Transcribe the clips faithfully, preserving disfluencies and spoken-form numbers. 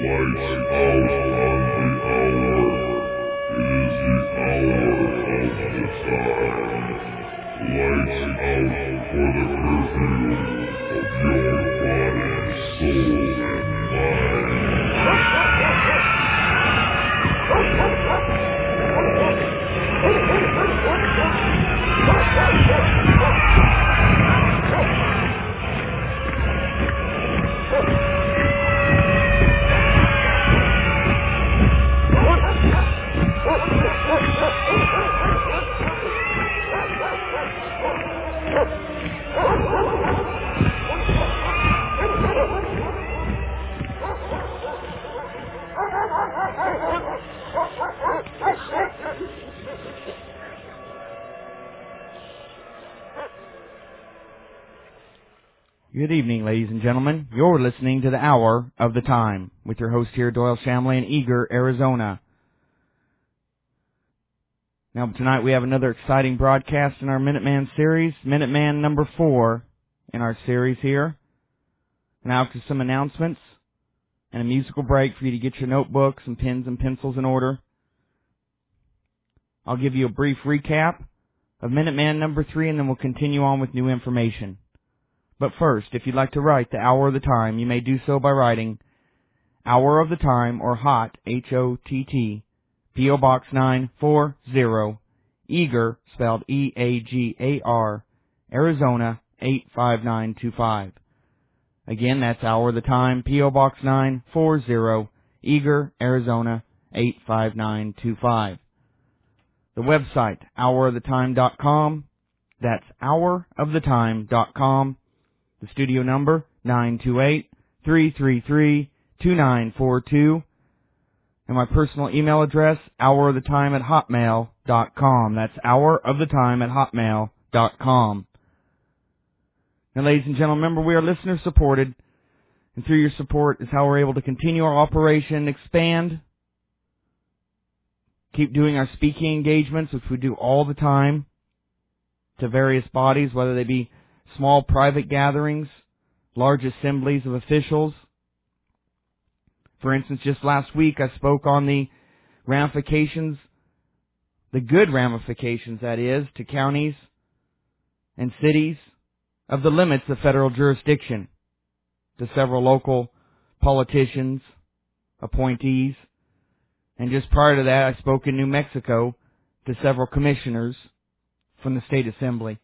Good evening, ladies and gentlemen. You're listening to the Hour of the Time with your host here, Doyle Shamley in Eagar, Arizona. Now, tonight we have another exciting broadcast in our Minuteman series, Minuteman number four in our series here. Now to some announcements and a musical break for you to get your notebooks and pens and pencils in order. I'll give you a brief recap of Minuteman number three, and then we'll continue on with new information. But first, if you'd like to write the Hour of the Time, you may do so by writing Hour of the Time, or HOTT, H O T T, P O. Box nine forty, Eagar, spelled E A G A R, Arizona eight five nine two five. Again, that's Hour of the Time, P O. Box nine forty, Eagar, Arizona eight five nine two five. The website, hour of the time dot com. That's hour of the time dot com. The studio number, nine two eight, three three three, two nine four two. And my personal email address, hourofthetime at hotmail dot com. That's hourofthetime at hotmail dot com. Now, ladies and gentlemen, remember we are listener supported, and through your support is how we're able to continue our operation, expand, keep doing our speaking engagements, which we do all the time, to various bodies, whether they be small private gatherings, large assemblies of officials. For instance, just last week I spoke on the ramifications, the good ramifications, that is, to counties and cities of the limits of federal jurisdiction to several local politicians, appointees, and just prior to that I spoke in New Mexico to several commissioners from the state assembly.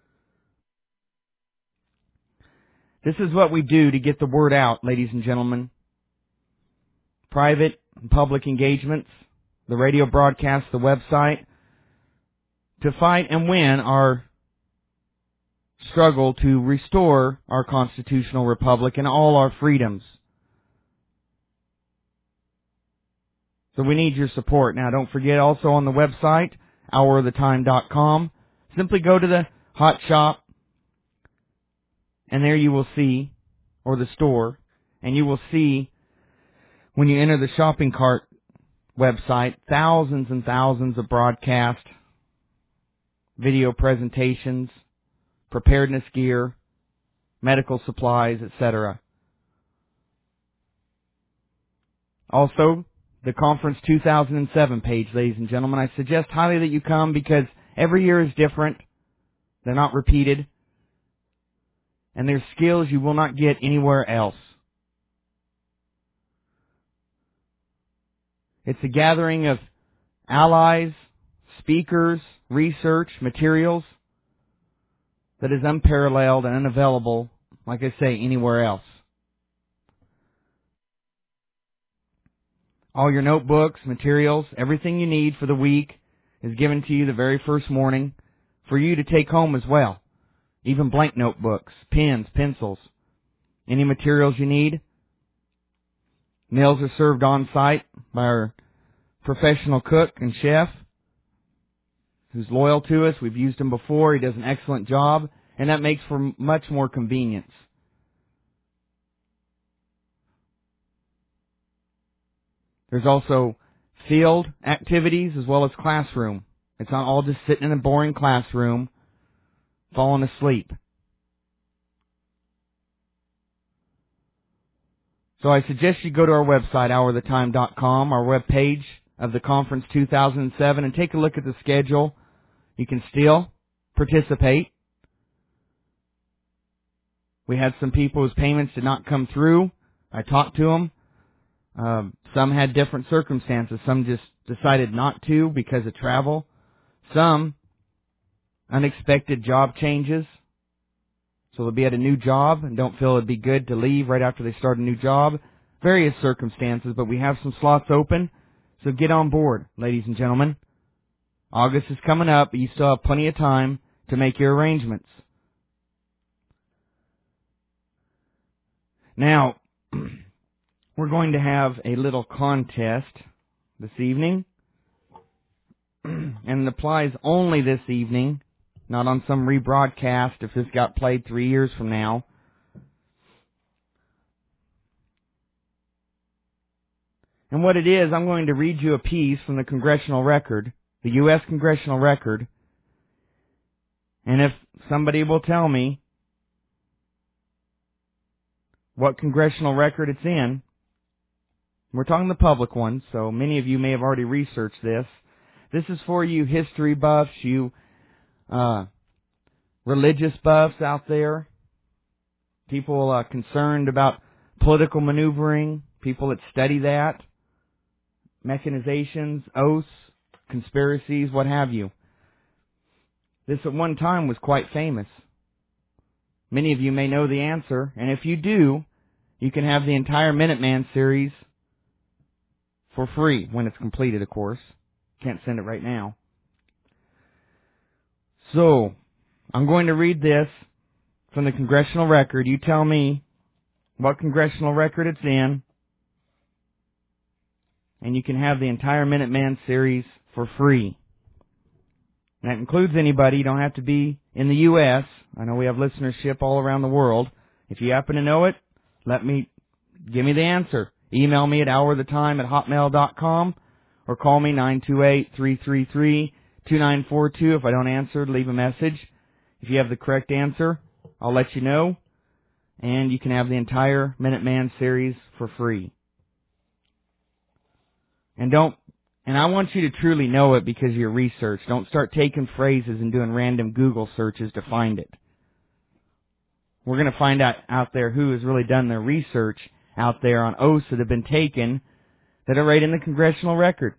This is what we do to get the word out, ladies and gentlemen. Private and public engagements, the radio broadcast, the website, to fight and win our struggle to restore our constitutional republic and all our freedoms. So we need your support. Now, don't forget also on the website, hour of the time dot com, simply go to the hot shop, and there you will see, or the store, and you will see, when you enter the shopping cart website, thousands and thousands of broadcast, video presentations, preparedness gear, medical supplies, et cetera. Also, the Conference two thousand seven page, ladies and gentlemen. I suggest highly that you come because every year is different. They're not repeated. And there's skills you will not get anywhere else. It's a gathering of allies, speakers, research, materials that is unparalleled and unavailable, like I say, anywhere else. All your notebooks, materials, everything you need for the week is given to you the very first morning for you to take home as well. Even blank notebooks, pens, pencils, any materials you need. Meals are served on site by our professional cook and chef who's loyal to us. We've used him before. He does an excellent job, and that makes for much more convenience. There's also field activities as well as classroom. It's not all just sitting in a boring classroom falling asleep. So I suggest you go to our website, hour of the time dot com, our web page of the conference two thousand seven, and take a look at the schedule. You can still participate. We had some people whose payments did not come through. I talked to them. Um, some had different circumstances. Some just decided not to because of travel. Some unexpected job changes. So they'll be at a new job and don't feel it'd be good to leave right after they start a new job. Various circumstances, but we have some slots open. So get on board, ladies and gentlemen. August is coming up, but you still have plenty of time to make your arrangements. Now, we're going to have a little contest this evening. And it applies only this evening, not on some rebroadcast if this got played three years from now. And what it is, I'm going to read you a piece from the Congressional Record, the U S Congressional Record. And if somebody will tell me what congressional record it's in, we're talking the public ones, so many of you may have already researched this. This is for you history buffs, you uh, religious buffs out there, people uh, concerned about political maneuvering, people that study that, mechanizations, oaths, conspiracies, what have you. This at one time was quite famous. Many of you may know the answer, and if you do, you can have the entire Minuteman series for free when it's completed, of course. Can't send it right now. So, I'm going to read this from the Congressional Record. You tell me what congressional record it's in, and you can have the entire Minuteman series for free. That includes anybody. You don't have to be in the U S I know we have listenership all around the world. If you happen to know it, let me, give me the answer. Email me at hour of the time at hotmail dot com or call me nine two eight, three three three, two nine four two. If I don't answer, leave a message. If you have the correct answer, I'll let you know. And you can have the entire Minuteman series for free. And don't, and I want you to truly know it because of your research. Don't start taking phrases and doing random Google searches to find it. We're going to find out out there who has really done their research out there on oaths that have been taken that are right in the Congressional Record.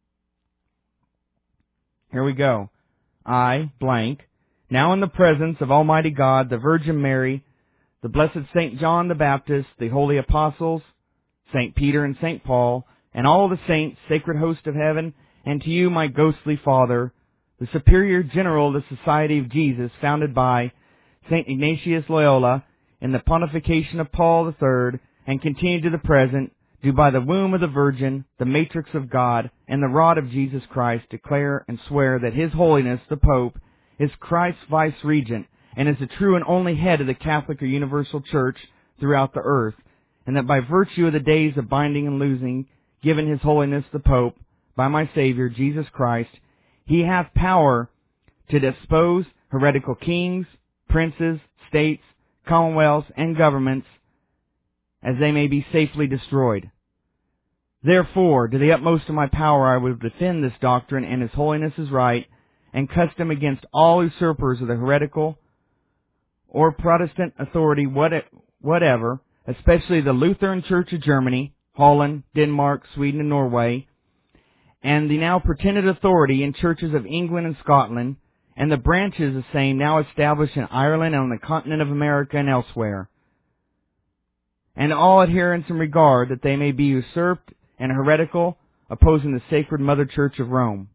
Here we go. I, blank, now in the presence of Almighty God, the Virgin Mary, the blessed Saint John the Baptist, the holy apostles, Saint Peter and Saint Paul, and all the saints, sacred host of heaven, and to you, my ghostly father, the superior general of the Society of Jesus, founded by Saint Ignatius Loyola in the pontification of Paul the Third, and continued to the present, do by the womb of the Virgin, the matrix of God, and the rod of Jesus Christ, declare and swear that His Holiness, the Pope, is Christ's vice-regent, and is the true and only head of the Catholic or Universal Church throughout the earth, and that by virtue of the days of binding and loosing, given His Holiness the Pope, by my Savior, Jesus Christ, He hath power to dispose heretical kings, princes, states, commonwealths, and governments, as they may be safely destroyed. Therefore, to the utmost of my power I will defend this doctrine and His Holiness's right, and custom against all usurpers of the heretical or Protestant authority whatever, especially the Lutheran Church of Germany, Holland, Denmark, Sweden, and Norway, and the now pretended authority in churches of England and Scotland, and the branches of same now established in Ireland and on the continent of America and elsewhere, and all adherents in regard that they may be usurped and heretical, opposing the sacred Mother Church of Rome.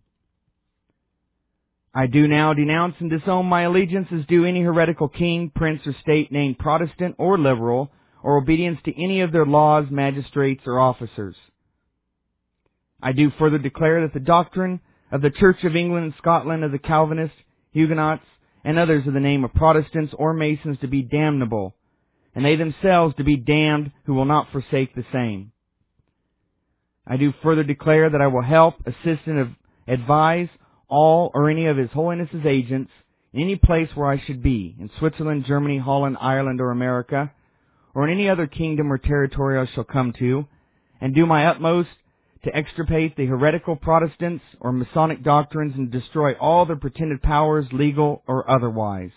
I do now denounce and disown my allegiance as due any heretical king, prince, or state named Protestant or liberal, or obedience to any of their laws, magistrates, or officers. I do further declare that the doctrine of the Church of England and Scotland of the Calvinists, Huguenots, and others of the name of Protestants or Masons to be damnable, and they themselves to be damned who will not forsake the same. I do further declare that I will help, assist, and advise all or any of His Holiness's agents in any place where I should be, in Switzerland, Germany, Holland, Ireland, or America, or in any other kingdom or territory I shall come to, and do my utmost to extirpate the heretical Protestants or Masonic doctrines and destroy all their pretended powers, legal or otherwise.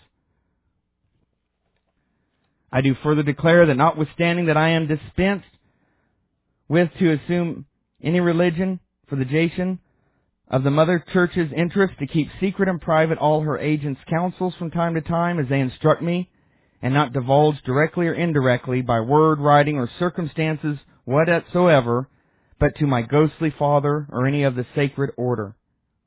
I do further declare that notwithstanding that I am dispensed with to assume any religion for the duration of the Mother Church's interest to keep secret and private all her agents' counsels from time to time as they instruct me, and not divulge directly or indirectly by word, writing, or circumstances whatsoever, but to my ghostly father or any of the sacred order.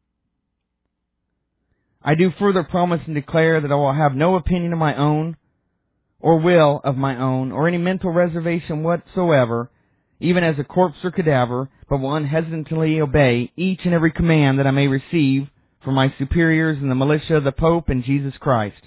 I do further promise and declare that I will have no opinion of my own, or will of my own, or any mental reservation whatsoever, even as a corpse or cadaver, but will unhesitatingly obey each and every command that I may receive from my superiors in the militia of the Pope and Jesus Christ.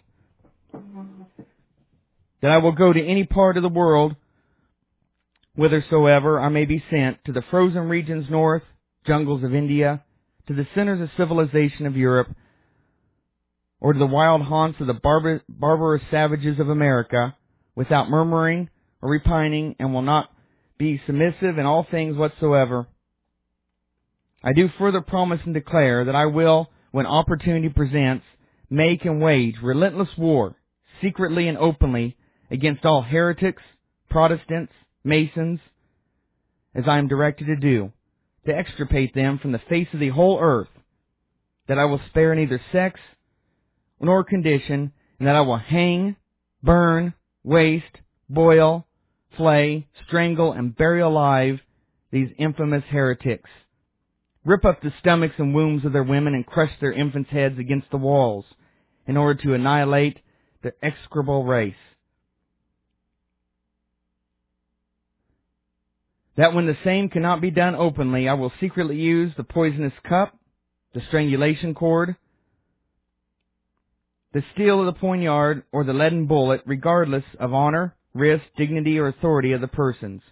That I will go to any part of the world whithersoever I may be sent, to the frozen regions north, jungles of India, to the centers of civilization of Europe, or to the wild haunts of the barbar- barbarous savages of America, without murmuring or repining, and will not be submissive in all things whatsoever. I do further promise and declare that I will, when opportunity presents, make and wage relentless war, secretly and openly, against all heretics, Protestants, Masons, as I am directed to do, to extirpate them from the face of the whole earth, that I will spare neither sex nor condition, and that I will hang, burn, waste, boil, flay, strangle, and bury alive these infamous heretics. Rip up the stomachs and wombs of their women and crush their infants' heads against the walls in order to annihilate their execrable race. That when the same cannot be done openly, I will secretly use the poisonous cup, the strangulation cord, the steel of the poignard, or the leaden bullet, regardless of honor, risk, dignity, or authority of the persons.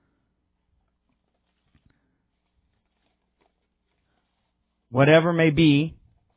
Whatever may be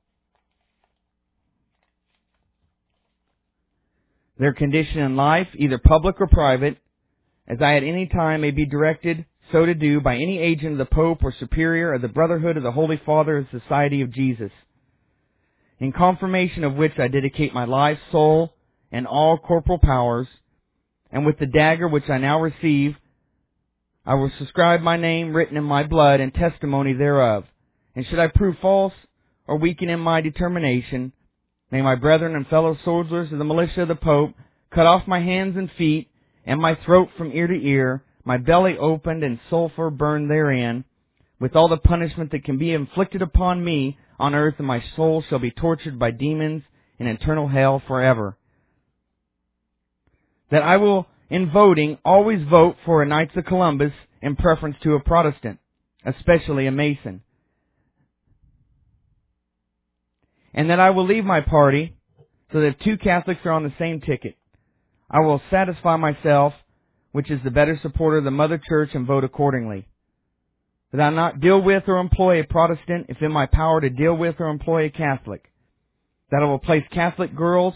their condition in life, either public or private, as I at any time may be directed so to do by any agent of the Pope or Superior of the Brotherhood of the Holy Father of the Society of Jesus, in confirmation of which I dedicate my life, soul, and all corporal powers, and with the dagger which I now receive, I will subscribe my name written in my blood and testimony thereof. And should I prove false or weaken in my determination, may my brethren and fellow soldiers of the militia of the Pope cut off my hands and feet, and my throat from ear to ear, my belly opened and sulphur burned therein, with all the punishment that can be inflicted upon me on earth, and my soul shall be tortured by demons in eternal hell forever. That I will, in voting, always vote for a Knights of Columbus in preference to a Protestant, especially a Mason. And that I will leave my party so that if two Catholics are on the same ticket, I will satisfy myself which is the better supporter of the Mother Church and vote accordingly. That I not deal with or employ a Protestant if in my power to deal with or employ a Catholic. That I will place Catholic girls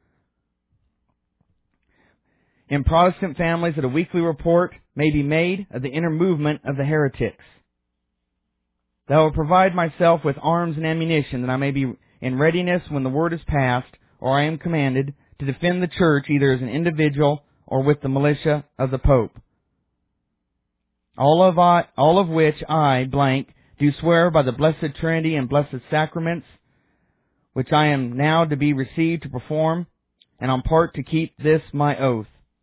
in Protestant families that a weekly report may be made of the inner movement of the heretics. That I will provide myself with arms and ammunition that I may be in readiness when the word is passed or I am commanded to defend the Church either as an individual or with the militia of the Pope. All of I, all of which I, blank, do swear by the Blessed Trinity and Blessed Sacraments, which I am now to be received to perform, and on part to keep this my oath.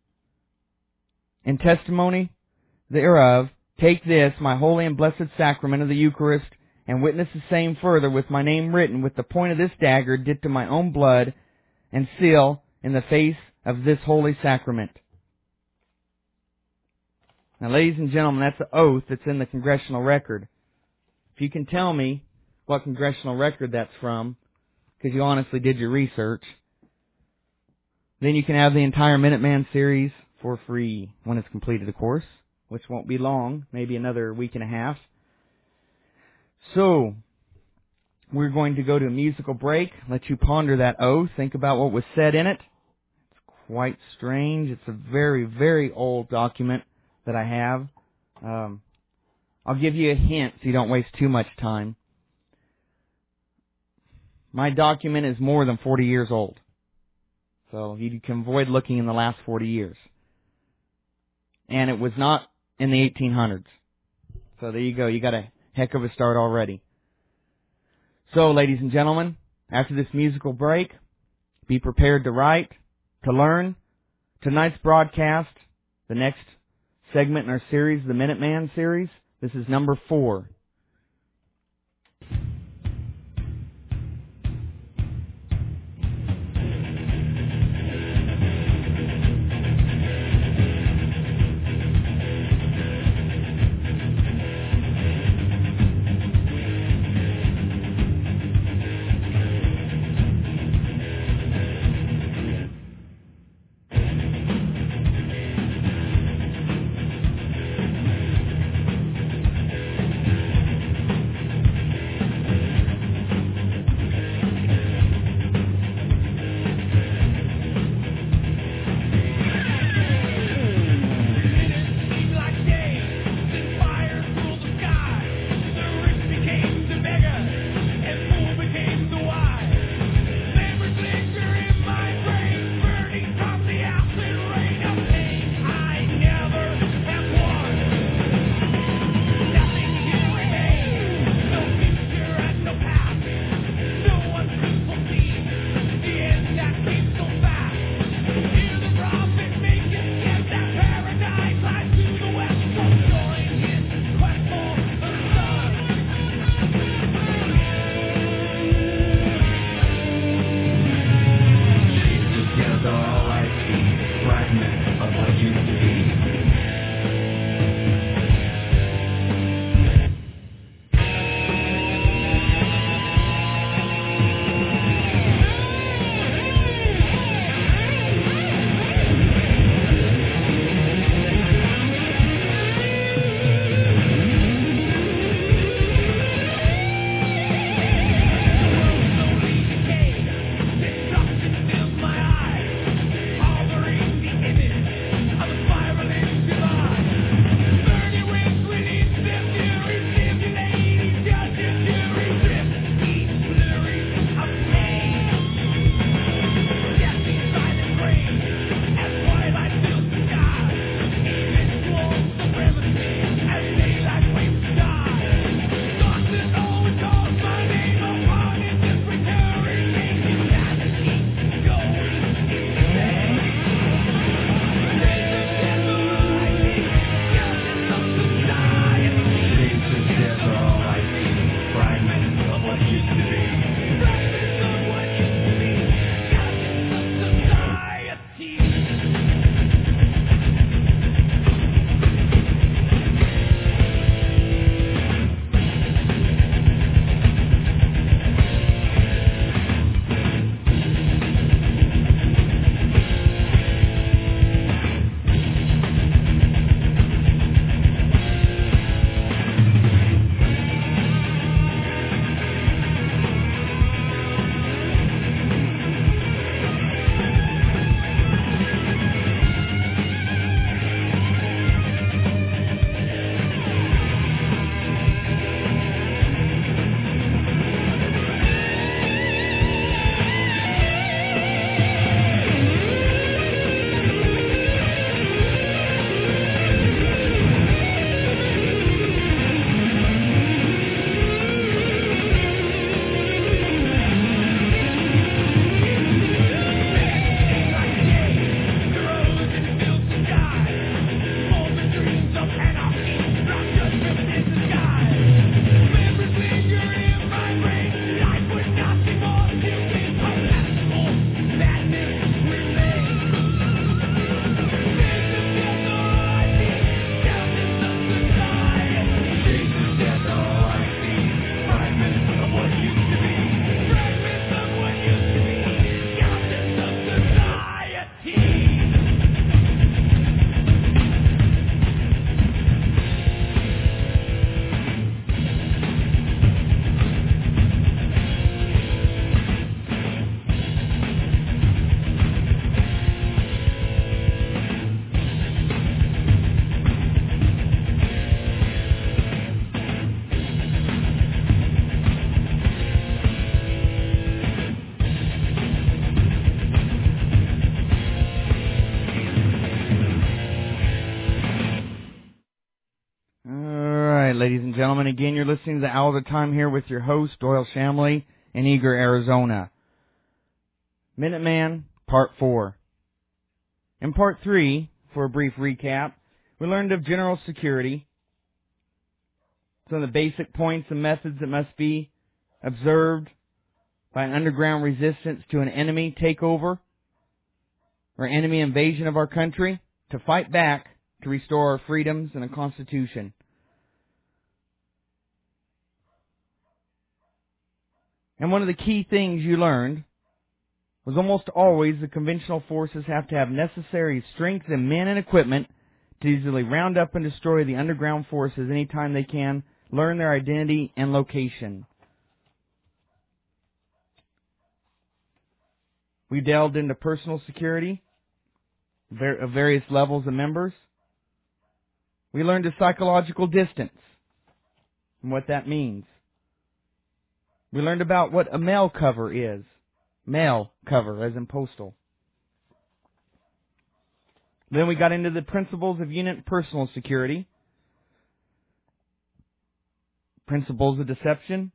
In testimony thereof, take this, my holy and blessed sacrament of the Eucharist, and witness the same further with my name written with the point of this dagger dipped in my own blood, and seal in the face of this holy sacrament. Now, ladies and gentlemen, that's the oath that's in the Congressional Record. If you can tell me what Congressional Record that's from, because you honestly did your research, then you can have the entire Minuteman series for free when it's completed, of course, which won't be long, maybe another week and a half. So, we're going to go to a musical break, let you ponder that oath, think about what was said in it. It's quite strange. It's a very, very old document that I have. Um, I'll give you a hint so you don't waste too much time. My document is more than forty years old. So you can avoid looking in the last forty years. And it was not in the eighteen hundreds. So there you go. You got a heck of a start already. So, ladies and gentlemen, after this musical break, be prepared to write, to learn. Tonight's broadcast, the next segment in our series, the Minuteman series, this is number four. ladies and gentlemen. Again, you're listening to the Hour of the Time here with your host, Doyle Shamley, in Eager, Arizona. Minuteman, Part four. In Part three, for a brief recap, we learned of general security, some of the basic points and methods that must be observed by an underground resistance to an enemy takeover or enemy invasion of our country, to fight back to restore our freedoms and a constitution. And one of the key things you learned was almost always the conventional forces have to have necessary strength and men and equipment to easily round up and destroy the underground forces anytime they can, learn their identity and location. We delved into personal security of various levels of members. We learned the psychological distance and what that means. We learned about what a mail cover is. Mail cover, as in postal. Then we got into the principles of unit personal security. Principles of deception.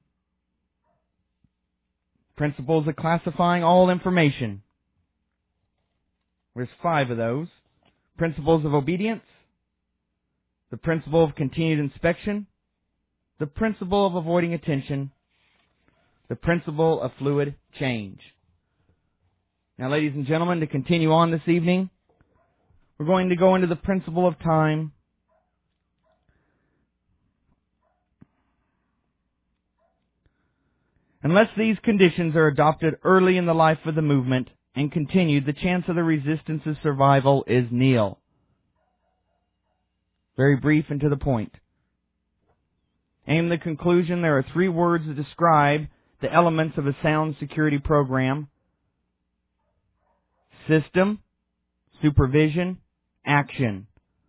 Principles of classifying all information. There's five of those. Principles of obedience. The principle of continued inspection. The principle of avoiding attention. The principle of fluid change. Now, ladies and gentlemen, to continue on this evening, we're going to go into the principle of time. Unless these conditions are adopted early in the life of the movement and continued, the chance of the resistance's survival is nil. Very brief and to the point. In the conclusion, there are three words that describe the elements of a sound security program: system, supervision, action.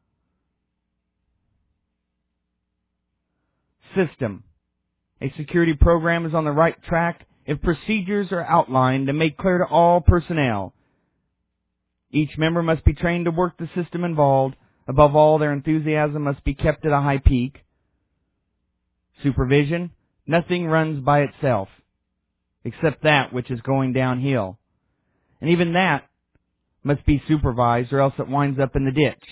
System. A security program is on the right track if procedures are outlined and made clear to all personnel. Each member must be trained to work the system involved. Above all, their enthusiasm must be kept at a high peak. Supervision. Nothing runs by itself, except that which is going downhill. And even that must be supervised, or else it winds up in the ditch.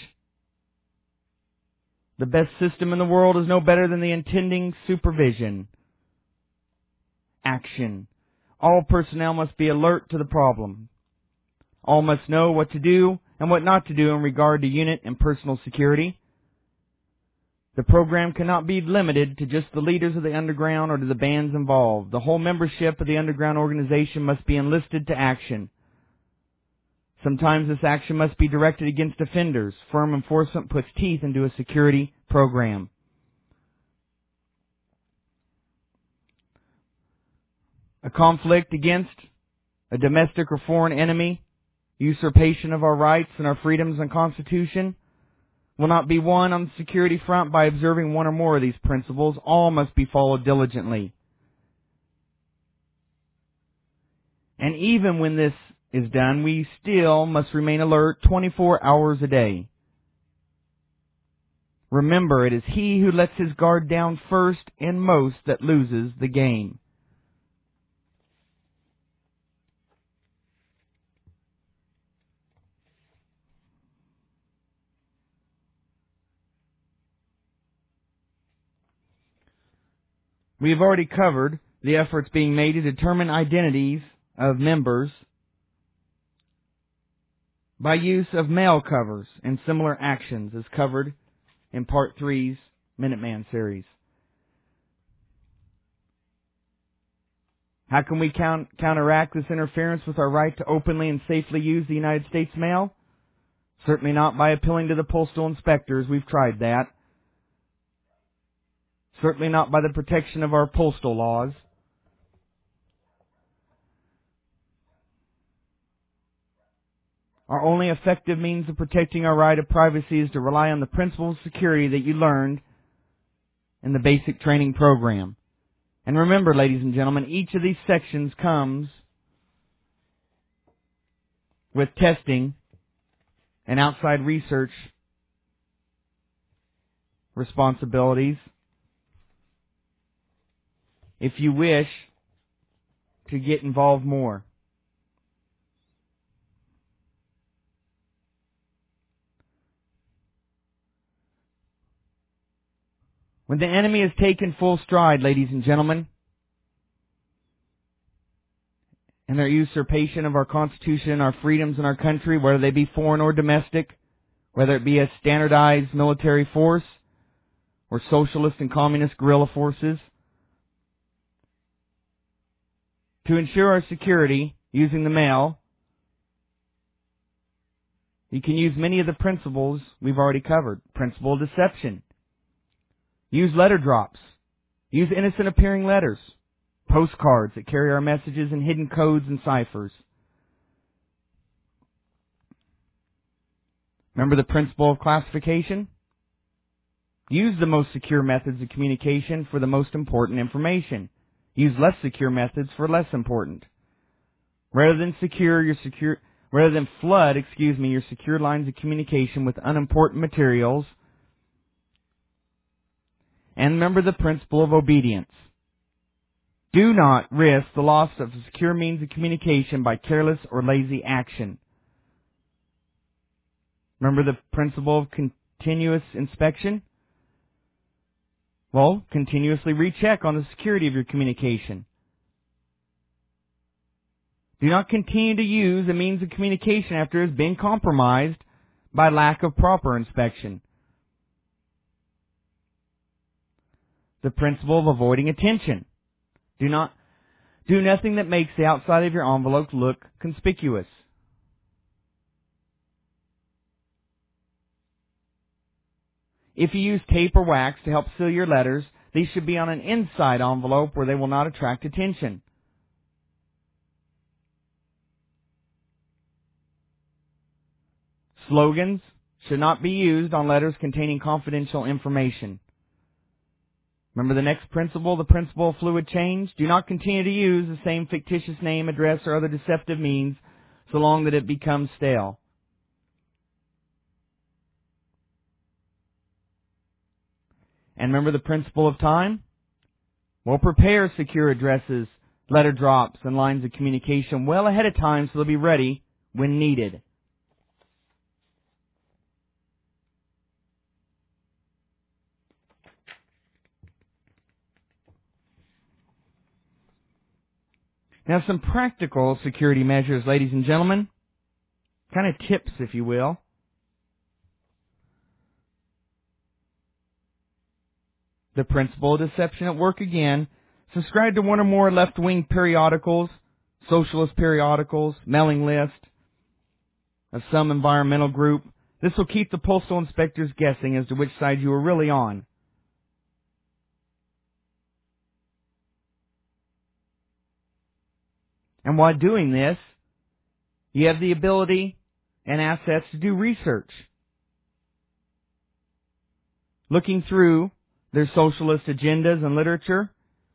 The best system in the world is no better than the intending supervision. Action. All personnel must be alert to the problem. All must know what to do and what not to do in regard to unit and personal security. The program cannot be limited to just the leaders of the underground or to the bands involved. The whole membership of the underground organization must be enlisted to action. Sometimes this action must be directed against offenders. Firm enforcement puts teeth into a security program. A conflict against a domestic or foreign enemy, usurpation of our rights and our freedoms and Constitution, will not be won on the security front by observing one or more of these principles. All must be followed diligently. And even when this is done, we still must remain alert twenty-four hours a day. Remember, it is he who lets his guard down first and most that loses the game. We have already covered the efforts being made to determine identities of members by use of mail covers and similar actions, as covered in Part three's Minuteman series. How can we count, counteract this interference with our right to openly and safely use the United States mail? Certainly not by appealing to the postal inspectors. We've tried that. Certainly not by the protection of our postal laws. Our only effective means of protecting our right of privacy is to rely on the principles of security that you learned in the basic training program. And remember, ladies and gentlemen, each of these sections comes with testing and outside research responsibilities if you wish to get involved more. When the enemy has taken full stride, ladies and gentlemen, and their usurpation of our Constitution, our freedoms in our country, whether they be foreign or domestic, whether it be a standardized military force or socialist and communist guerrilla forces, to ensure our security using the mail, you can use many of the principles we've already covered. Principle of deception. Use letter drops. Use innocent appearing letters. Postcards that carry our messages and hidden codes and ciphers. Remember the principle of classification? Use the most secure methods of communication for the most important information. Use less secure methods for less important. Rather than secure your secure, rather than flood, excuse me, your secure lines of communication with unimportant materials. And remember the principle of obedience. Do not risk the loss of a secure means of communication by careless or lazy action. Remember the principle of continuous inspection? Well, continuously recheck on the security of your communication. Do not continue to use a means of communication after it has been compromised by lack of proper inspection. The principle of avoiding attention. Do not do nothing that makes the outside of your envelope look conspicuous. If you use tape or wax to help seal your letters, these should be on an inside envelope where they will not attract attention. Slogans should not be used on letters containing confidential information. Remember the next principle, the principle of fluid change? Do not continue to use the same fictitious name, address, or other deceptive means so long that it becomes stale. And remember the principle of time? Well, prepare secure addresses, letter drops, and lines of communication well ahead of time so they'll be ready when needed. Now some practical security measures, ladies and gentlemen. Kind of tips, if you will. The principle of deception at work again. Subscribe to one or more left-wing periodicals, socialist periodicals, mailing list of some environmental group. This will keep the postal inspectors guessing as to which side you are really on. And while doing this, you have the ability and assets to do research. Looking through their socialist agendas and literature.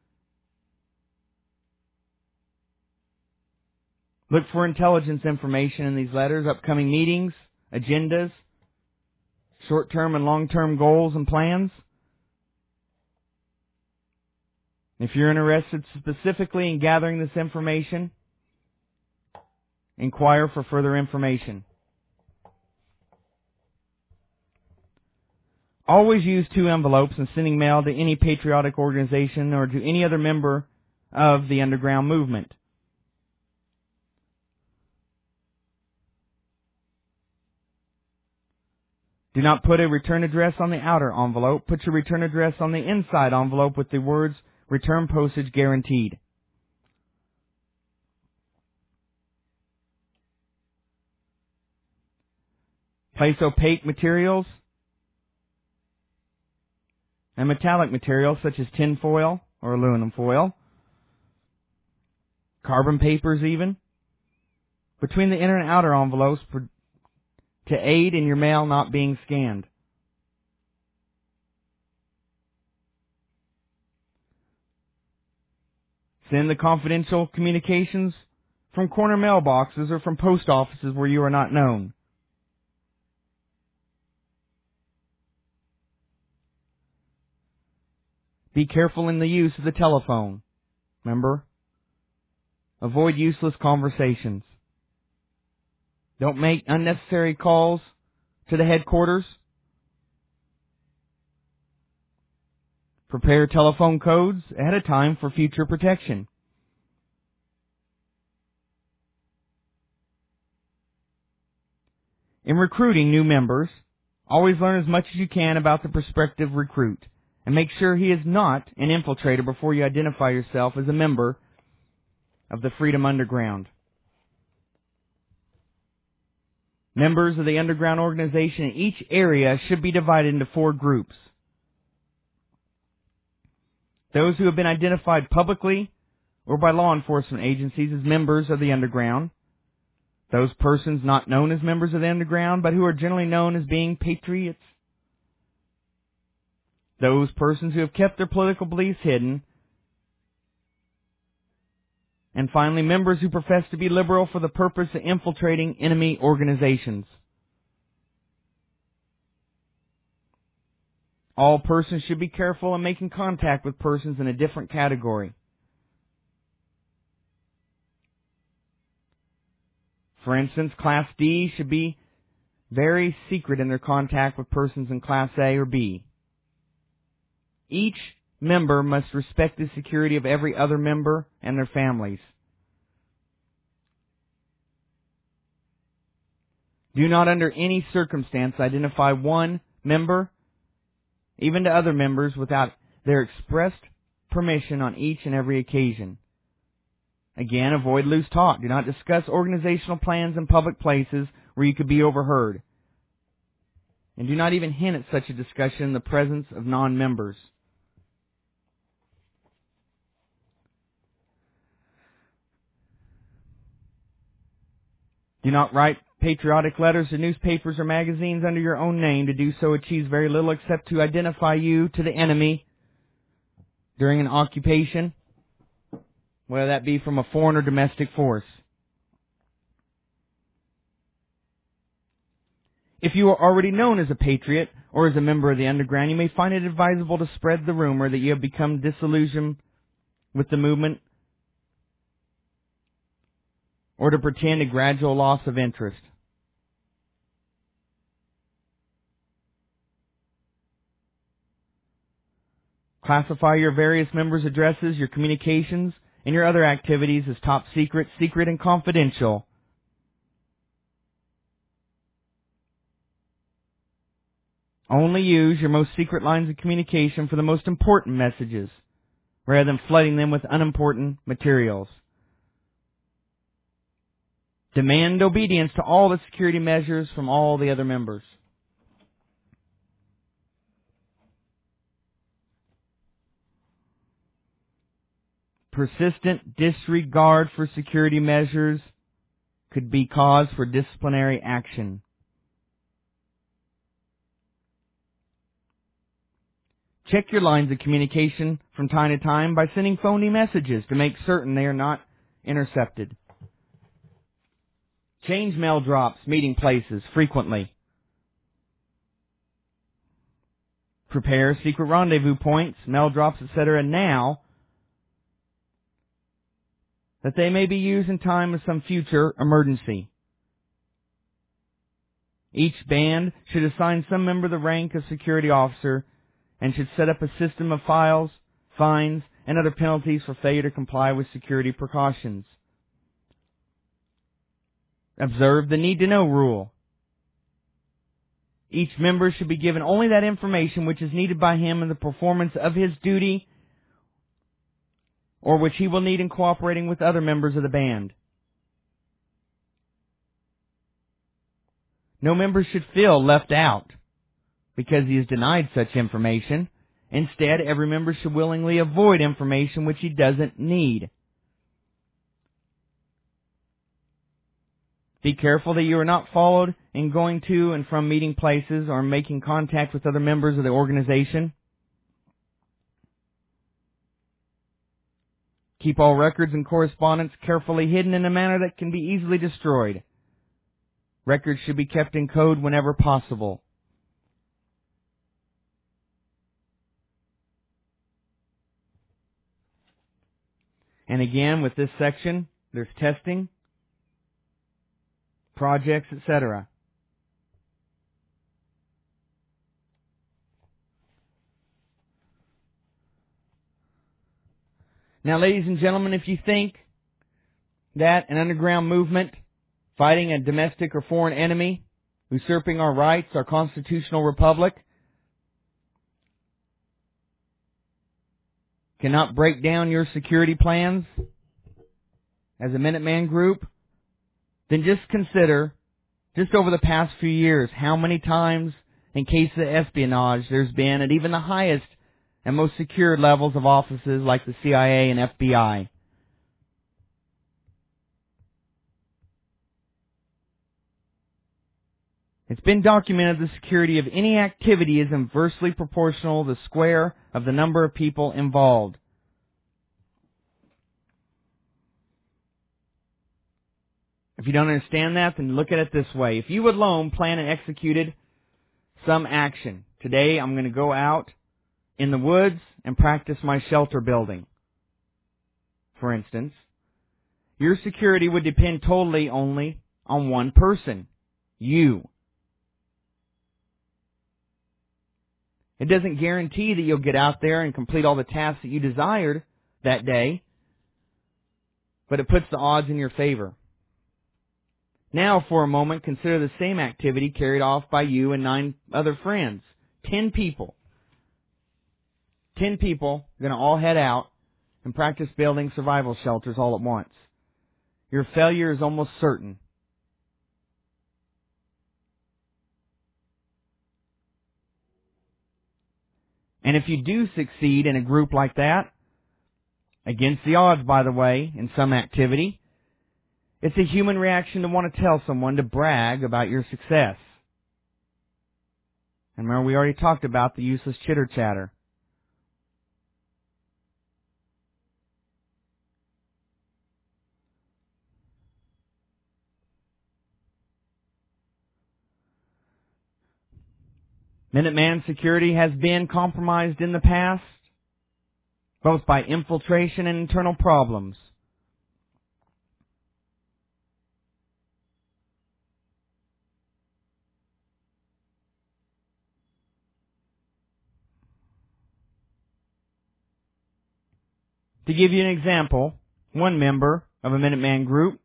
Look for intelligence information in these letters, upcoming meetings, agendas, short-term and long-term goals and plans. If you're interested specifically in gathering this information, inquire for further information. Always use two envelopes in sending mail to any patriotic organization or to any other member of the underground movement. Do not put a return address on the outer envelope. Put your return address on the inside envelope with the words, return postage guaranteed. Place opaque materials and metallic materials such as tin foil or aluminum foil, carbon papers even, between the inner and outer envelopes for, to aid in your mail not being scanned. Send the confidential communications from corner mailboxes or from post offices where you are not known. Be careful in the use of the telephone. Remember? Avoid useless conversations. Don't make unnecessary calls to the headquarters. Prepare telephone codes ahead of time for future protection. In recruiting new members, always learn as much as you can about the prospective recruit, and make sure he is not an infiltrator before you identify yourself as a member of the Freedom Underground. Members of the underground organization in each area should be divided into four groups. Those who have been identified publicly or by law enforcement agencies as members of the underground. Those persons not known as members of the underground, but who are generally known as being patriots. Those persons who have kept their political beliefs hidden. And finally, members who profess to be liberal for the purpose of infiltrating enemy organizations. All persons should be careful in making contact with persons in a different category. For instance, Class D should be very secret in their contact with persons in Class A or B. Each member must respect the security of every other member and their families. Do not under any circumstance identify one member, even to other members, without their expressed permission on each and every occasion. Again, avoid loose talk. Do not discuss organizational plans in public places where you could be overheard. And do not even hint at such a discussion in the presence of non-members. Do not write patriotic letters to newspapers or magazines under your own name. To do so achieves very little except to identify you to the enemy during an occupation, whether that be from a foreign or domestic force. If you are already known as a patriot or as a member of the underground, you may find it advisable to spread the rumor that you have become disillusioned with the movement, or to pretend a gradual loss of interest. Classify your various members' addresses, your communications, and your other activities as top secret, secret, and confidential. Only use your most secret lines of communication for the most important messages, rather than flooding them with unimportant materials. Demand obedience to all the security measures from all the other members. Persistent disregard for security measures could be cause for disciplinary action. Check your lines of communication from time to time by sending phony messages to make certain they are not intercepted. Change mail drops, meeting places frequently. Prepare secret rendezvous points, mail drops, et cetera now, that they may be used in time of some future emergency. Each band should assign some member the rank of security officer and should set up a system of files, fines, and other penalties for failure to comply with security precautions. Observe the need-to-know rule. Each member should be given only that information which is needed by him in the performance of his duty or which he will need in cooperating with other members of the band. No member should feel left out because he is denied such information. Instead, every member should willingly avoid information which he doesn't need. Be careful that you are not followed in going to and from meeting places or making contact with other members of the organization. Keep all records and correspondence carefully hidden in a manner that can be easily destroyed. Records should be kept in code whenever possible. And again, with this section, there's testing, projects, et cetera. Now, ladies and gentlemen, if you think that an underground movement fighting a domestic or foreign enemy, usurping our rights, our constitutional republic, cannot break down your security plans as a Minuteman group, then just consider, just over the past few years, how many times in cases of espionage there's been at even the highest and most secured levels of offices like the C I A and F B I. It's been documented the security of any activity is inversely proportional to the square of the number of people involved. If you don't understand that, then look at it this way. If you alone planned and executed some action, today I'm going to go out in the woods and practice my shelter building, for instance, your security would depend totally only on one person, you. It doesn't guarantee that you'll get out there and complete all the tasks that you desired that day, but it puts the odds in your favor. Now, for a moment, consider the same activity carried off by you and nine other friends. Ten people. Ten people are going to all head out and practice building survival shelters all at once. Your failure is almost certain. And if you do succeed in a group like that, against the odds, by the way, in some activity, it's a human reaction to want to tell someone to brag about your success. And remember, we already talked about the useless chitter-chatter. Minuteman security has been compromised in the past, both by infiltration and internal problems. To give you an example, one member of a Minuteman group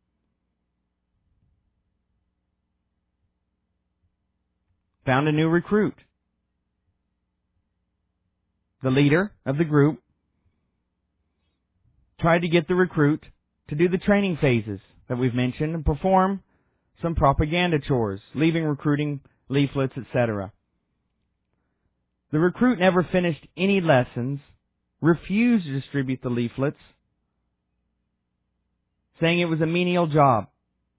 found a new recruit. The leader of the group tried to get the recruit to do the training phases that we've mentioned and perform some propaganda chores, leaving recruiting leaflets, et cetera. The recruit never finished any lessons, refused to distribute the leaflets, saying it was a menial job.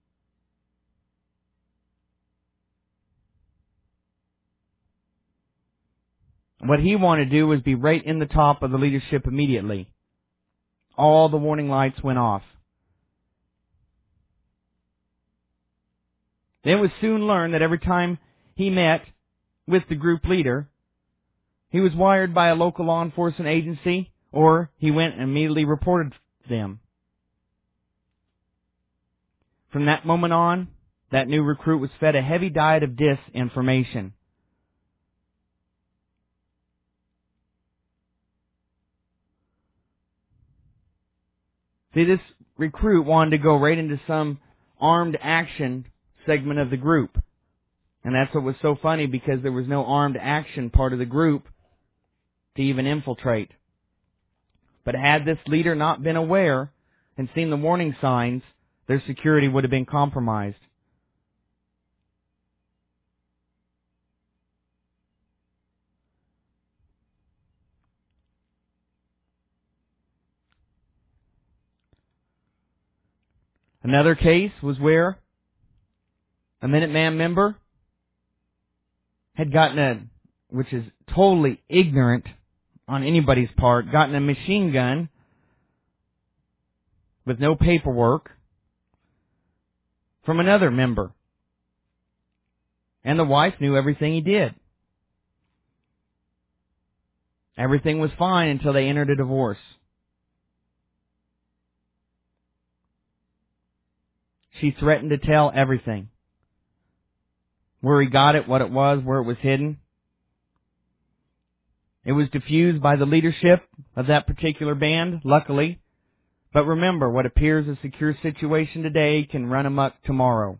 What he wanted to do was be right in the top of the leadership immediately. All the warning lights went off. Then it was soon learned that every time he met with the group leader, he was wired by a local law enforcement agency, or he went and immediately reported them. From that moment on, that new recruit was fed a heavy diet of disinformation. See, this recruit wanted to go right into some armed action segment of the group. And that's what was so funny, because there was no armed action part of the group to even infiltrate. But had this leader not been aware and seen the warning signs, their security would have been compromised. Another case was where a Minuteman member had gotten a, which is totally ignorant on anybody's part, gotten a machine gun with no paperwork from another member. And the wife knew everything he did. Everything was fine until they entered a divorce. she threatened to tell everything. Where he got it, what it was, where it was hidden. It was diffused by the leadership of that particular band, luckily. But remember, what appears a secure situation today can run amok tomorrow.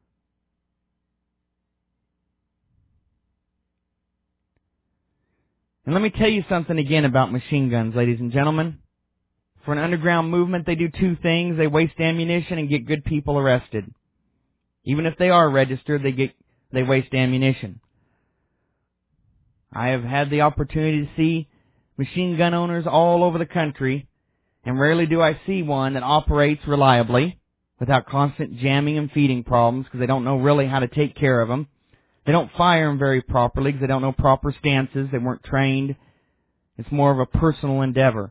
And let me tell you something again about machine guns, ladies and gentlemen. For an underground movement, they do two things. They waste ammunition and get good people arrested. Even if they are registered, they get they waste ammunition. I have had the opportunity to see machine gun owners all over the country, and rarely do I see one that operates reliably without constant jamming and feeding problems because they don't know really how to take care of them. They don't fire them very properly because they don't know proper stances. They weren't trained. It's more of a personal endeavor.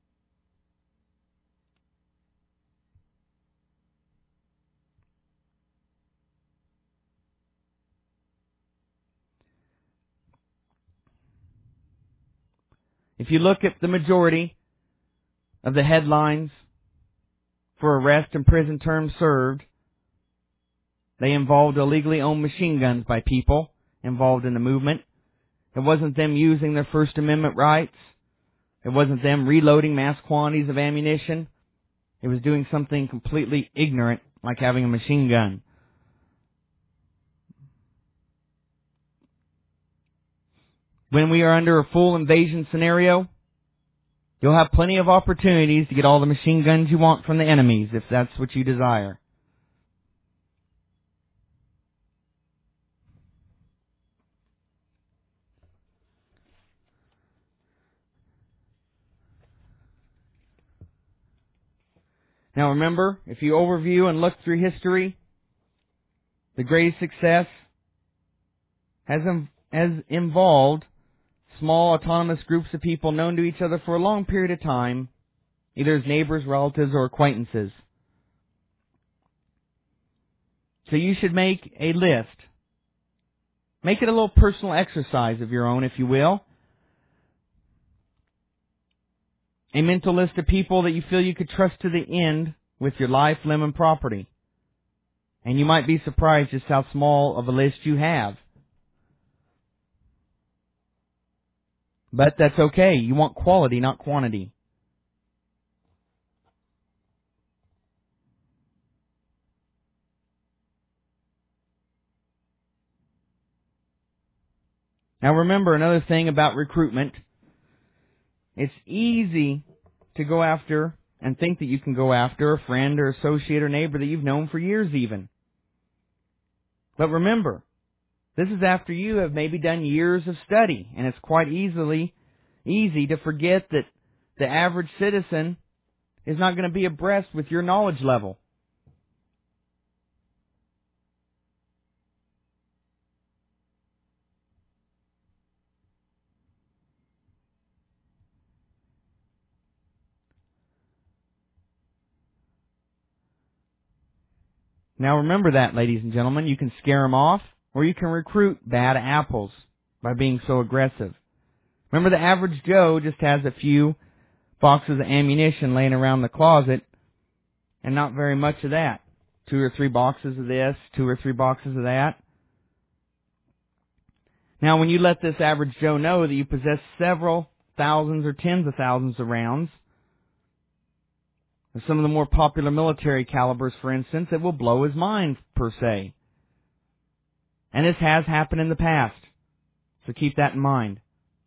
If you look at the majority of the headlines for arrest and prison terms served, they involved illegally owned machine guns by people involved in the movement. It wasn't them using their First Amendment rights. It wasn't them reloading mass quantities of ammunition. It was doing something completely ignorant, like having a machine gun. When we are under a full invasion scenario, you'll have plenty of opportunities to get all the machine guns you want from the enemies, if that's what you desire. Now remember, if you overview and look through history, the greatest success has, has involved small autonomous groups of people known to each other for a long period of time, either as neighbors, relatives, or acquaintances. So you should make a list. Make it a little personal exercise of your own, if you will. A mental list of people that you feel you could trust to the end with your life, limb, and property. And you might be surprised just how small of a list you have. But that's okay. You want quality, not quantity. Now remember another thing about recruitment. It's easy to go after and think that you can go after a friend or associate or neighbor that you've known for years even. But remember, this is after you have maybe done years of study, and it's quite easily easy to forget that the average citizen is not going to be abreast with your knowledge level. Now remember that, ladies and gentlemen, you can scare them off, or you can recruit bad apples by being so aggressive. Remember, the average Joe just has a few boxes of ammunition laying around the closet, and not very much of that. Two or three boxes of this, two or three boxes of that. Now, when you let this average Joe know that you possess several thousands or tens of thousands of rounds, of some of the more popular military calibers, for instance, it will blow his mind, per se. And this has happened in the past, so keep that in mind.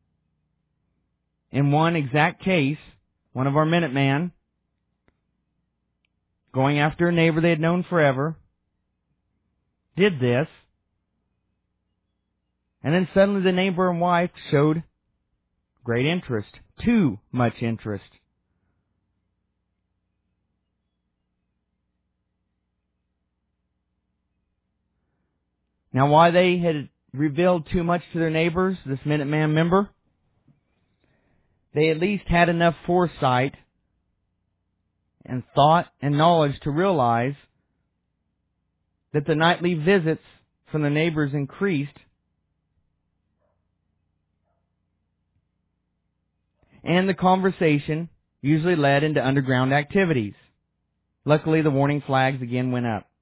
In one exact case, one of our Minutemen, going after a neighbor they had known forever, did this, and then suddenly the neighbor and wife showed great interest, too much interest. Now, why they had revealed too much to their neighbors, this Minuteman member, they at least had enough foresight and thought and knowledge to realize that the nightly visits from the neighbors increased, and the conversation usually led into underground activities. Luckily, the warning flags again went up.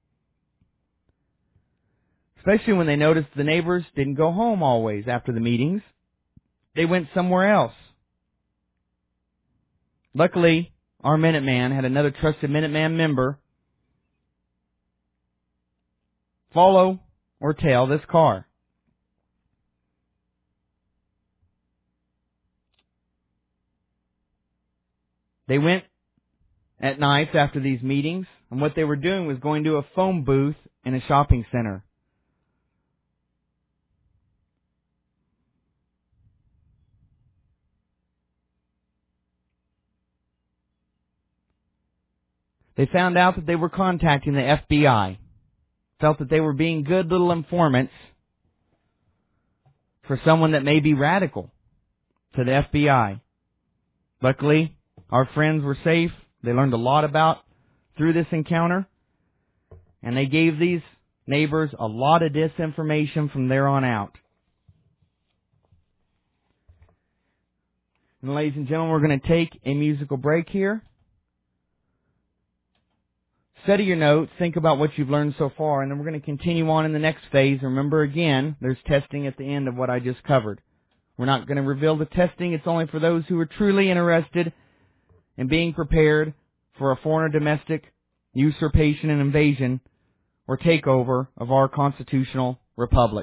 especially when they noticed the neighbors didn't go home always after the meetings. They went somewhere else. Luckily, our Minuteman had another trusted Minuteman member follow or tail this car. They went at nights after these meetings, and what they were doing was going to a phone booth in a shopping center. They found out that they were contacting the F B I, felt that they were being good little informants for someone that may be radical to the F B I. Luckily, our friends were safe. They learned a lot about through this encounter, and they gave these neighbors a lot of disinformation from there on out. And ladies and gentlemen, we're going to take a musical break here. Study your notes, think about what you've learned so far, and then we're going to continue on in the next phase. Remember, again, there's testing at the end of what I just covered. We're not going to reveal the testing. It's only for those who are truly interested in being prepared for a foreign or domestic usurpation and invasion or takeover of our constitutional republic.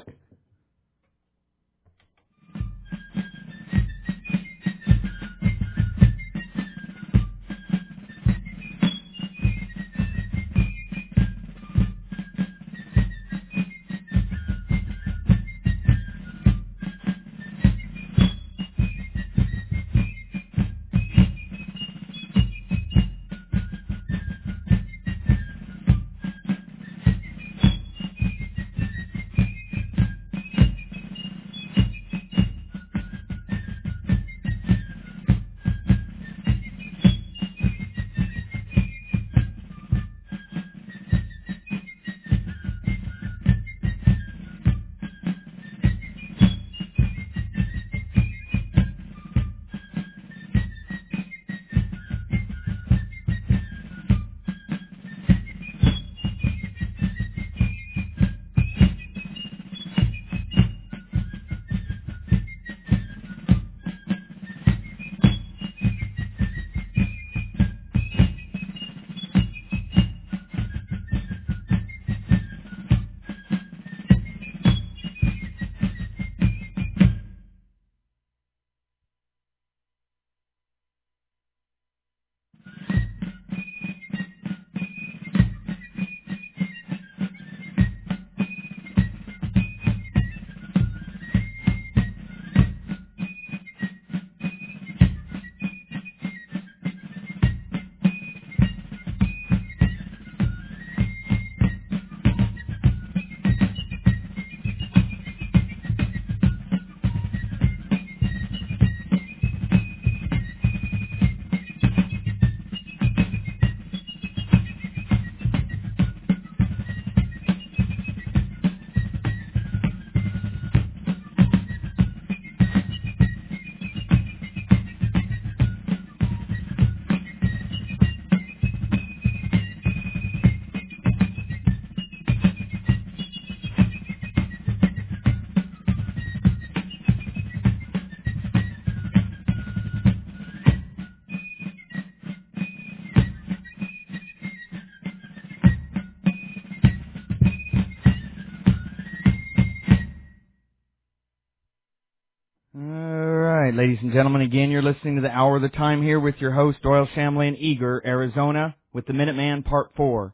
Ladies and gentlemen, again, you're listening to the Hour of the Time here with your host, Doyle Shamley in Eager, Arizona, with the Minuteman Part four.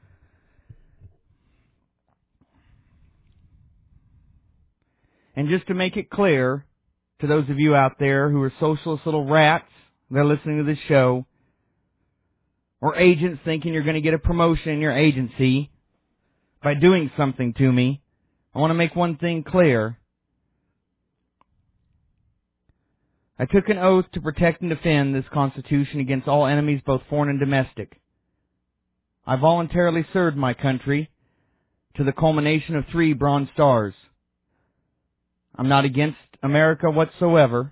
And just to make it clear to those of you out there who are socialist little rats that are listening to this show, or agents thinking you're going to get a promotion in your agency by doing something to me, I want to make one thing clear. I took an oath to protect and defend this Constitution against all enemies, both foreign and domestic. I voluntarily served my country to the culmination of three Bronze Stars. I'm not against America whatsoever.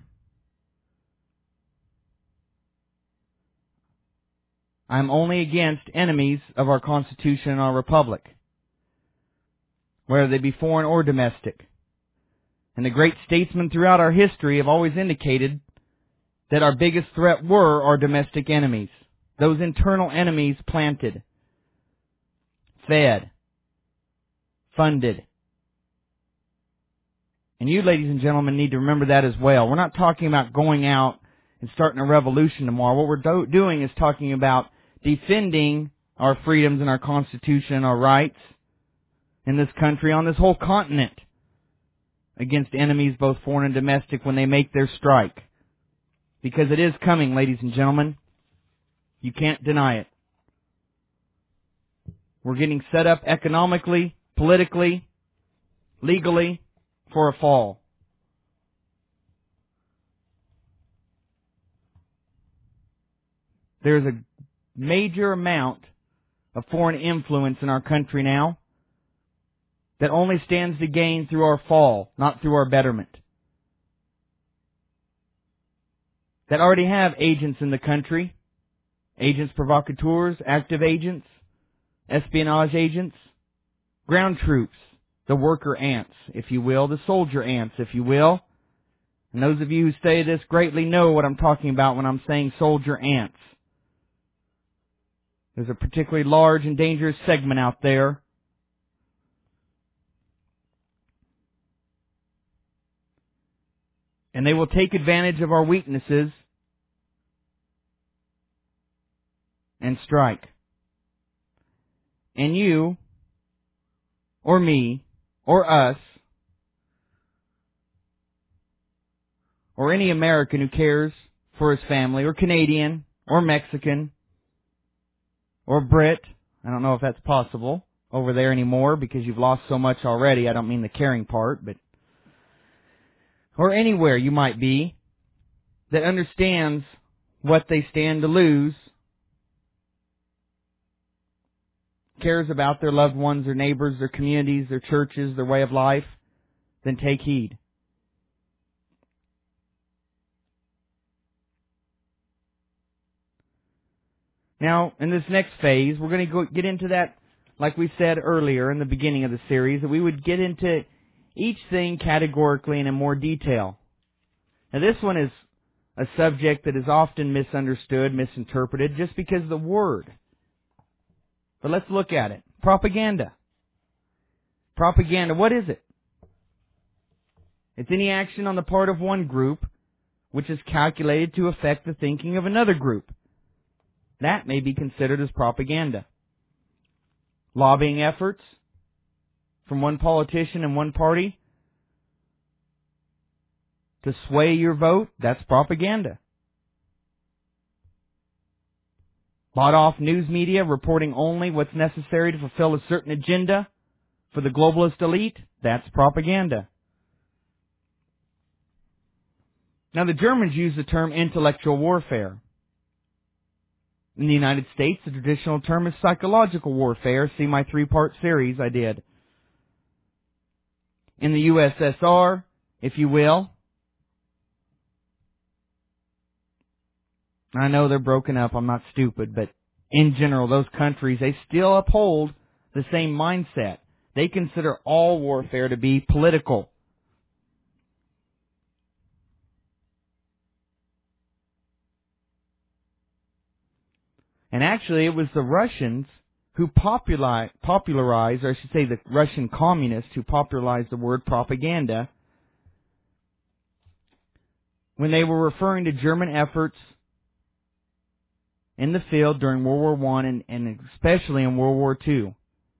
I'm only against enemies of our Constitution and our Republic. whether they be foreign or domestic. And the great statesmen throughout our history have always indicated that our biggest threat were our domestic enemies. Those internal enemies planted, fed, funded. And you, ladies and gentlemen, need to remember that as well. We're not talking about going out and starting a revolution tomorrow. What we're do- doing is talking about defending our freedoms and our Constitution, our rights in this country, on this whole continent, against enemies both foreign and domestic when they make their strike. Because it is coming, ladies and gentlemen. You can't deny it. We're getting set up economically, politically, legally, for a fall. There's a major amount of foreign influence in our country now that only stands to gain through our fall, not through our betterment. That already have agents in the country, agents provocateurs, active agents, espionage agents, ground troops, the worker ants, if you will, the soldier ants, if you will. And those of you who study this greatly know what I'm talking about when I'm saying soldier ants. There's a particularly large and dangerous segment out there. And they will take advantage of our weaknesses and strike. And you, or me, or us, or any American who cares for his family, or Canadian, or Mexican, or Brit, I don't know if that's possible over there anymore because you've lost so much already. I don't mean the caring part, but or anywhere you might be that understands what they stand to lose, cares about their loved ones, their neighbors, their communities, their churches, their way of life, then take heed. Now, in this next phase, we're going to go get into that, like we said earlier in the beginning of the series, that we would get into each thing categorically and in more detail. Now, this one is a subject that is often misunderstood, misinterpreted, just because of the word. But let's look at it. Propaganda. Propaganda, what is it? It's any action on the part of one group which is calculated to affect the thinking of another group. That may be considered as propaganda. Lobbying efforts from one politician and one party to sway your vote, that's propaganda. Bought off news media reporting only what's necessary to fulfill a certain agenda for the globalist elite, that's propaganda. Now, the Germans use the term intellectual warfare. In the United States, the traditional term is psychological warfare. See my three-part series I did. In the U S S R, if you will, I know they're broken up, I'm not stupid, but in general, those countries, they still uphold the same mindset. They consider all warfare to be political. And actually, it was the Russians who populi- popularized, or I should say the Russian communists who popularized the word propaganda when they were referring to German efforts in the field during World War One and, and especially in World War Two.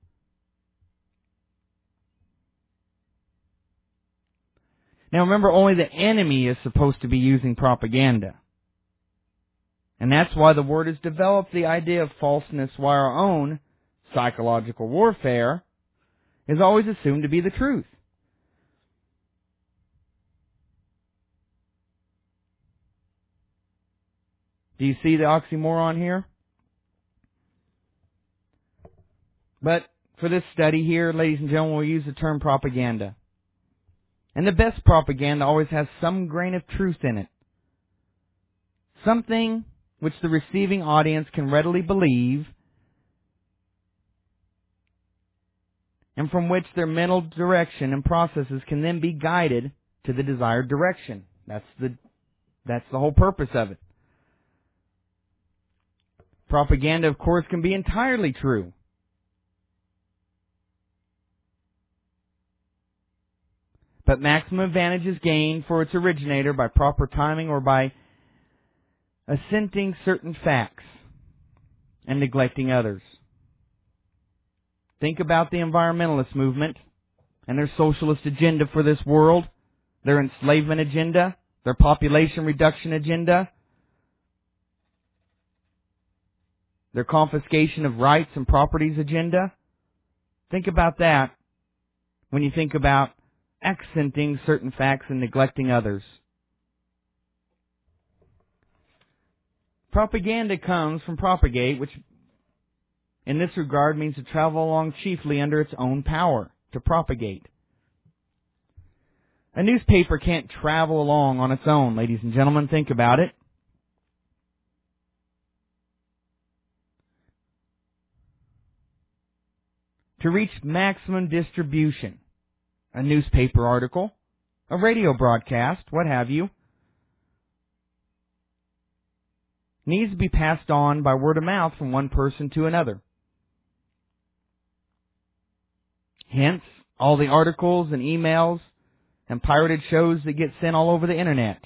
Now remember, only the enemy is supposed to be using propaganda. And that's why the word has developed the idea of falseness, why our own psychological warfare is always assumed to be the truth. Do you see the oxymoron here? But for this study here, ladies and gentlemen, we'll use the term propaganda. And the best propaganda always has some grain of truth in it. Something which the receiving audience can readily believe and from which their mental direction and processes can then be guided to the desired direction. That's the, that's the whole purpose of it. Propaganda, of course, can be entirely true. But maximum advantage is gained for its originator by proper timing or by assenting certain facts and neglecting others. Think about the environmentalist movement and their socialist agenda for this world, their enslavement agenda, their population reduction agenda, their confiscation of rights and properties agenda. Think about that when you think about accenting certain facts and neglecting others. Propaganda comes from propagate, which in this regard means to travel along chiefly under its own power, to propagate. A newspaper can't travel along on its own, ladies and gentlemen. Think about it. To reach maximum distribution, a newspaper article, a radio broadcast, what have you, needs to be passed on by word of mouth from one person to another. Hence, all the articles and emails and pirated shows that get sent all over the internet.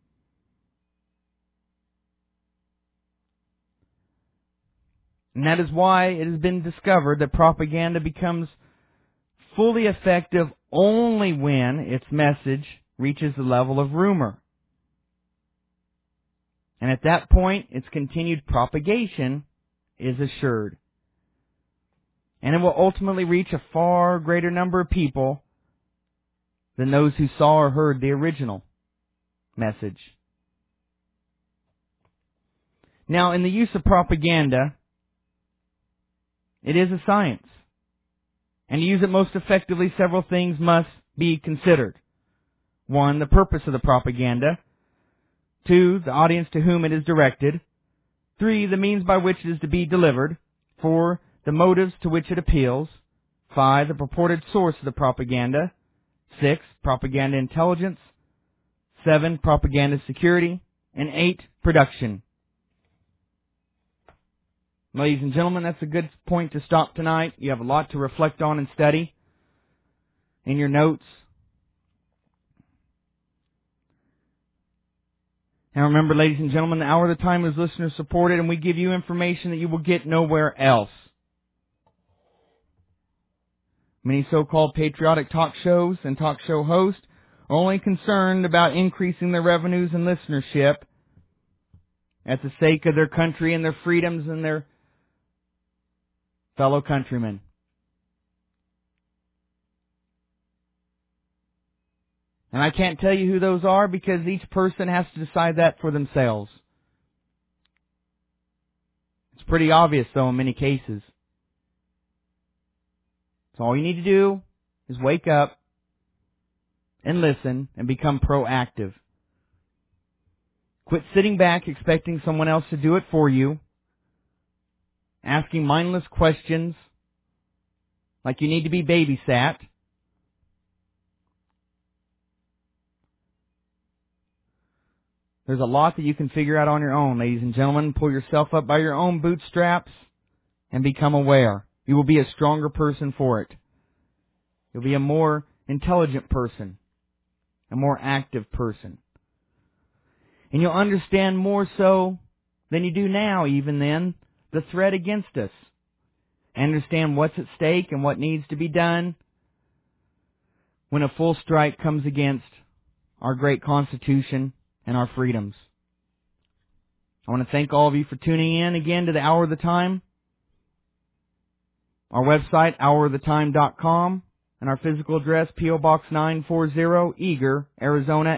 And that is why it has been discovered that propaganda becomes fully effective only when its message reaches the level of rumor. And at that point, its continued propagation is assured. And it will ultimately reach a far greater number of people than those who saw or heard the original message. Now, in the use of propaganda, it is a science. And to use it most effectively, several things must be considered. One, the purpose of the propaganda. Two, the audience to whom it is directed. Three, the means by which it is to be delivered. Four, the motives to which it appeals. Five, the purported source of the propaganda. Six, propaganda intelligence. Seven, propaganda security. And eight, production. Ladies and gentlemen, that's a good point to stop tonight. You have a lot to reflect on and study in your notes. And remember, ladies and gentlemen, the Hour of the Time is listener supported, and we give you information that you will get nowhere else. Many so-called patriotic talk shows and talk show hosts are only concerned about increasing their revenues and listenership at the sake of their country and their freedoms and their fellow countrymen. And I can't tell you who those are because each person has to decide that for themselves. It's pretty obvious, though, in many cases. So all you need to do is wake up and listen and become proactive. Quit sitting back expecting someone else to do it for you, asking mindless questions like you need to be babysat. There's a lot that you can figure out on your own, ladies and gentlemen. Pull yourself up by your own bootstraps and become aware. You will be a stronger person for it. You'll be a more intelligent person, a more active person. And you'll understand more so than you do now, even then, the threat against us. Understand what's at stake and what needs to be done when a full strike comes against our great Constitution and our freedoms. I want to thank all of you for tuning in again to the Hour of the Time. Our website, hour of the time dot com, and our physical address, P O Box nine forty, Eager, Arizona